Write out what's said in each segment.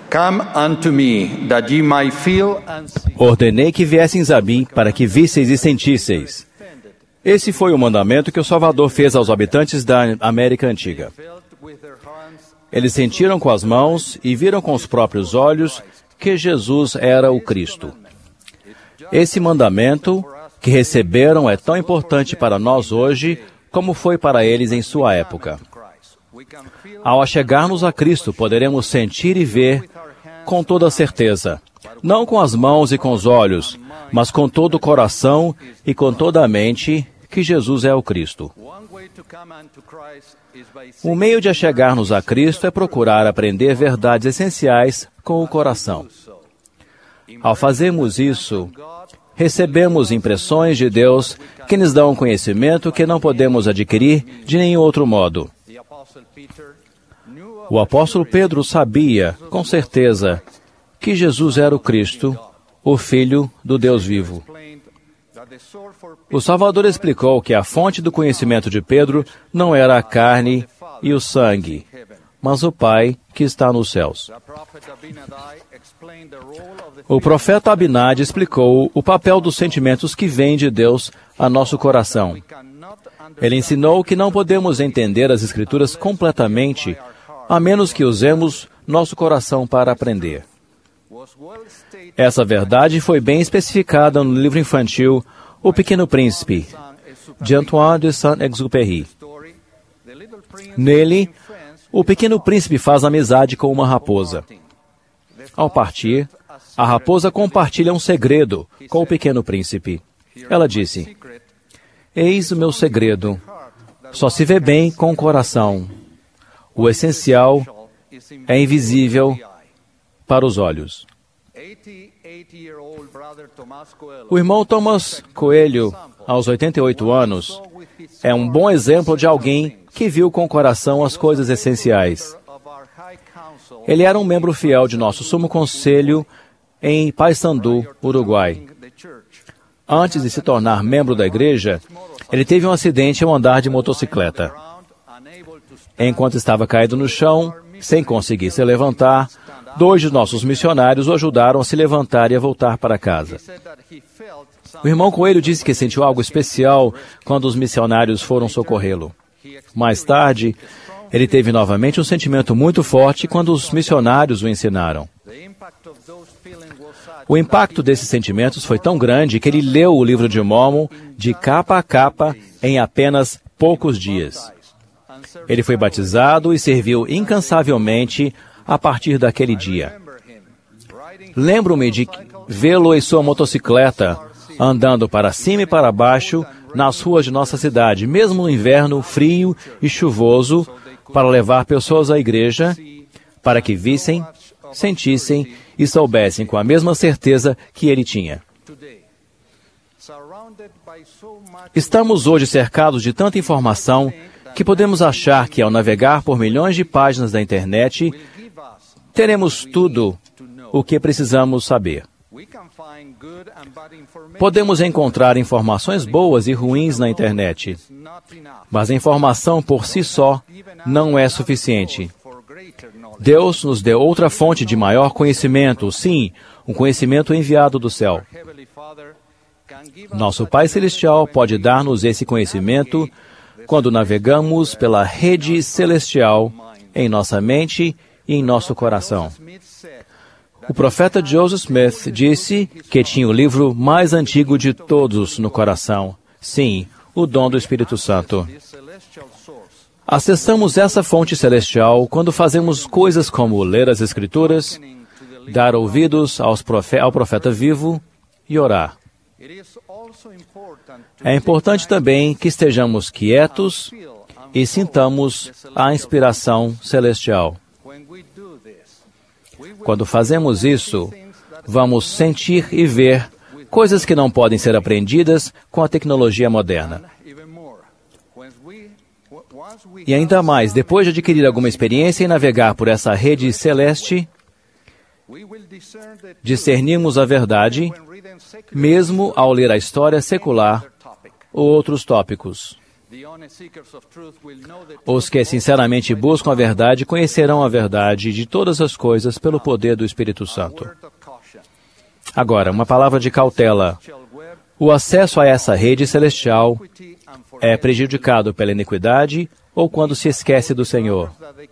Come unto me, that ye might feel and see. Ordenei que viesseis a mim, para que visseis e sentisseis. Esse foi o mandamento que o Salvador fez aos habitantes da América Antiga. Eles sentiram com as mãos e viram com os próprios olhos que Jesus era o Cristo. Esse mandamento que receberam é tão importante para nós hoje como foi para eles em sua época. Ao achegar-nos a Cristo, poderemos sentir e ver com toda certeza, não com as mãos e com os olhos, mas com todo o coração e com toda a mente, que Jesus é o Cristo. O meio de achegar-nos a Cristo é procurar aprender verdades essenciais com o coração. Ao fazermos isso, recebemos impressões de Deus que nos dão um conhecimento que não podemos adquirir de nenhum outro modo. O apóstolo Pedro sabia, com certeza, que Jesus era o Cristo, o Filho do Deus vivo. O Salvador explicou que a fonte do conhecimento de Pedro não era a carne e o sangue, mas o Pai que está nos céus. O profeta Abinadi explicou o papel dos sentimentos que vêm de Deus a nosso coração. Ele ensinou que não podemos entender as Escrituras completamente, a menos que usemos nosso coração para aprender. Essa verdade foi bem especificada no livro infantil O Pequeno Príncipe, de Antoine de Saint-Exupéry. Nele, o pequeno príncipe faz amizade com uma raposa. Ao partir, a raposa compartilha um segredo com o pequeno príncipe. Ela disse: "Eis o meu segredo. Só se vê bem com o coração. O essencial é invisível para os olhos." O irmão Thomas Coelho, aos 88 anos, é um bom exemplo de alguém que viu com o coração as coisas essenciais. Ele era um membro fiel de nosso Sumo Conselho em Paysandú, Uruguai. Antes de se tornar membro da igreja, ele teve um acidente ao andar de motocicleta. Enquanto estava caído no chão, sem conseguir se levantar, 2 de nossos missionários o ajudaram a se levantar e a voltar para casa. O irmão Coelho disse que sentiu algo especial quando os missionários foram socorrê-lo. Mais tarde, ele teve novamente um sentimento muito forte quando os missionários o ensinaram. O impacto desses sentimentos foi tão grande que ele leu o livro de Mórmon de capa a capa em apenas poucos dias. Ele foi batizado e serviu incansavelmente a partir daquele dia. Lembro-me de vê-lo em sua motocicleta, andando para cima e para baixo nas ruas de nossa cidade, mesmo no inverno frio e chuvoso, para levar pessoas à igreja, para que vissem, sentissem e soubessem com a mesma certeza que ele tinha. Estamos hoje cercados de tanta informação que podemos achar que, ao navegar por milhões de páginas da internet, teremos tudo o que precisamos saber. Podemos encontrar informações boas e ruins na internet, mas a informação por si só não é suficiente. Deus nos deu outra fonte de maior conhecimento, sim, um conhecimento enviado do céu. Nosso Pai Celestial pode dar-nos esse conhecimento quando navegamos pela rede celestial em nossa mente e em nosso coração. O profeta Joseph Smith disse que tinha o livro mais antigo de todos no coração. Sim, o dom do Espírito Santo. Acessamos essa fonte celestial quando fazemos coisas como ler as Escrituras, dar ouvidos ao profeta vivo e orar. É importante também que estejamos quietos e sintamos a inspiração celestial. Quando fazemos isso, vamos sentir e ver coisas que não podem ser aprendidas com a tecnologia moderna. E ainda mais, depois de adquirir alguma experiência em navegar por essa rede celeste, discernimos a verdade, mesmo ao ler a história secular ou outros tópicos. Os que sinceramente buscam a verdade conhecerão a verdade de todas as coisas pelo poder do Espírito Santo. Agora, uma palavra de cautela. O acesso a essa rede celestial é prejudicado pela iniquidade ou quando se esquece do Senhor.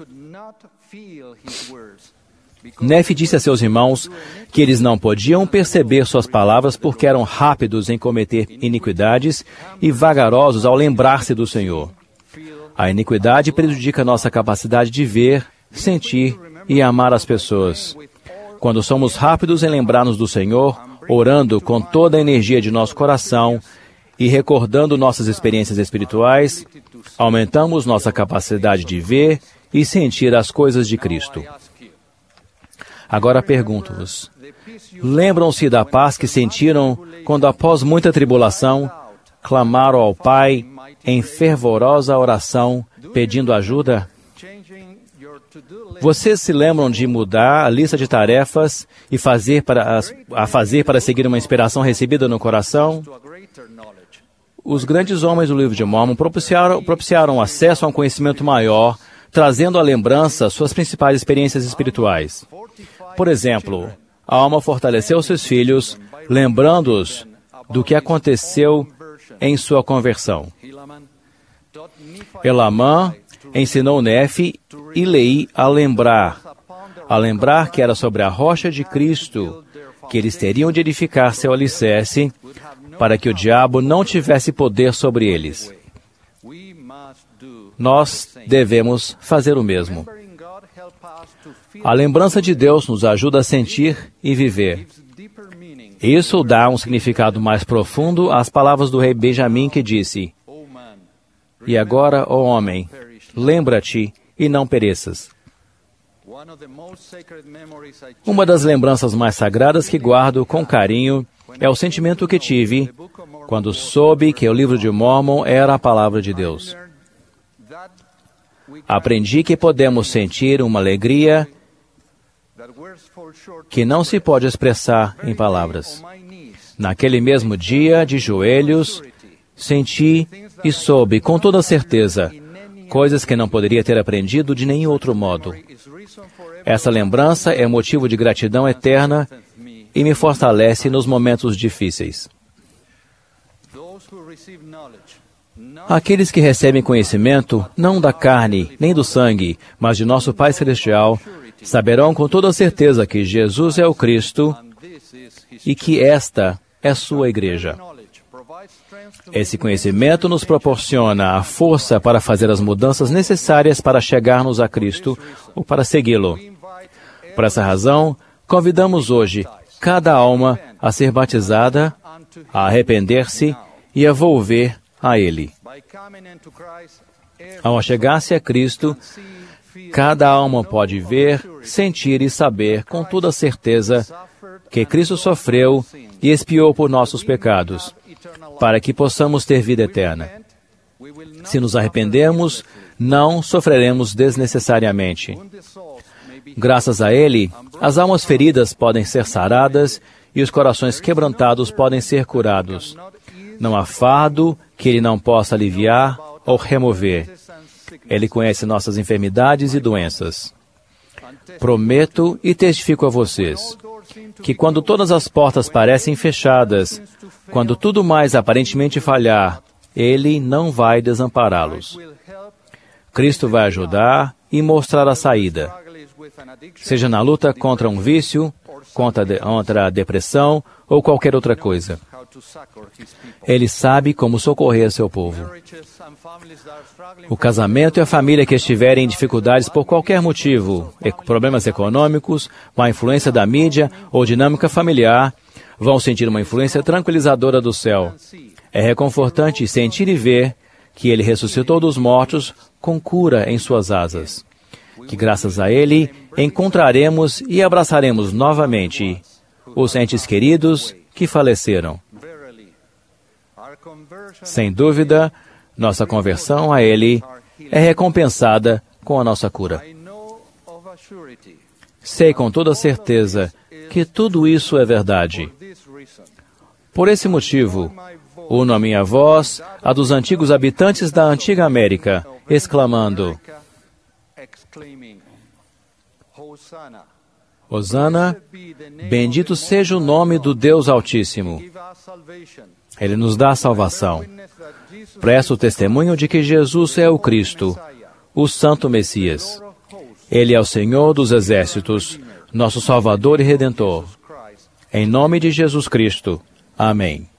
Nefe disse a seus irmãos que eles não podiam perceber suas palavras porque eram rápidos em cometer iniquidades e vagarosos ao lembrar-se do Senhor. A iniquidade prejudica nossa capacidade de ver, sentir e amar as pessoas. Quando somos rápidos em lembrar-nos do Senhor, orando com toda a energia de nosso coração e recordando nossas experiências espirituais, aumentamos nossa capacidade de ver e sentir as coisas de Cristo. Agora pergunto-vos, lembram-se da paz que sentiram quando, após muita tribulação, clamaram ao Pai em fervorosa oração, pedindo ajuda? Vocês se lembram de mudar a lista de tarefas e fazer para seguir uma inspiração recebida no coração? Os grandes homens do livro de Mórmon propiciaram acesso a um conhecimento maior, trazendo à lembrança suas principais experiências espirituais. Por exemplo, a alma fortaleceu seus filhos, lembrando-os do que aconteceu em sua conversão. Elamã ensinou Nefe e Leí a lembrar que era sobre a rocha de Cristo que eles teriam de edificar seu alicerce para que o diabo não tivesse poder sobre eles. Nós devemos fazer o mesmo. A lembrança de Deus nos ajuda a sentir e viver. Isso dá um significado mais profundo às palavras do rei Benjamim que disse: "E agora, ó homem, lembra-te e não pereças." Uma das lembranças mais sagradas que guardo com carinho é o sentimento que tive quando soube que o livro de Mórmon era a palavra de Deus. Aprendi que podemos sentir uma alegria que não se pode expressar em palavras. Naquele mesmo dia, de joelhos, senti e soube com toda certeza coisas que não poderia ter aprendido de nenhum outro modo. Essa lembrança é motivo de gratidão eterna e me fortalece nos momentos difíceis. Aqueles que recebem conhecimento, não da carne, nem do sangue, mas de nosso Pai Celestial, saberão com toda certeza que Jesus é o Cristo e que esta é sua igreja. Esse conhecimento nos proporciona a força para fazer as mudanças necessárias para chegarmos a Cristo ou para segui-lo. Por essa razão, convidamos hoje cada alma a ser batizada, a arrepender-se e a volver a Ele. Ao chegar-se a Cristo, cada alma pode ver, sentir e saber com toda certeza que Cristo sofreu e expiou por nossos pecados, para que possamos ter vida eterna. Se nos arrependermos, não sofreremos desnecessariamente. Graças a Ele, as almas feridas podem ser saradas e os corações quebrantados podem ser curados. Não há fardo que Ele não possa aliviar ou remover. Ele conhece nossas enfermidades e doenças. Prometo e testifico a vocês que quando todas as portas parecem fechadas, quando tudo mais aparentemente falhar, Ele não vai desampará-los. Cristo vai ajudar e mostrar a saída. Seja na luta contra um vício, contra a depressão ou qualquer outra coisa. Ele sabe como socorrer seu povo. O casamento e a família que estiverem em dificuldades por qualquer motivo, problemas econômicos, má influência da mídia ou dinâmica familiar, vão sentir uma influência tranquilizadora do céu. É reconfortante sentir e ver que Ele ressuscitou dos mortos com cura em suas asas. Que graças a Ele encontraremos e abraçaremos novamente os entes queridos que faleceram. Sem dúvida, nossa conversão a Ele é recompensada com a nossa cura. Sei com toda certeza que tudo isso é verdade. Por esse motivo, Uno a minha voz a dos antigos habitantes da antiga América, exclamando: Hosana, bendito seja o nome do Deus Altíssimo. Ele nos dá a salvação. Presto testemunho de que Jesus é o Cristo, o Santo Messias. Ele é o Senhor dos Exércitos, nosso Salvador e Redentor. Em nome de Jesus Cristo. Amém.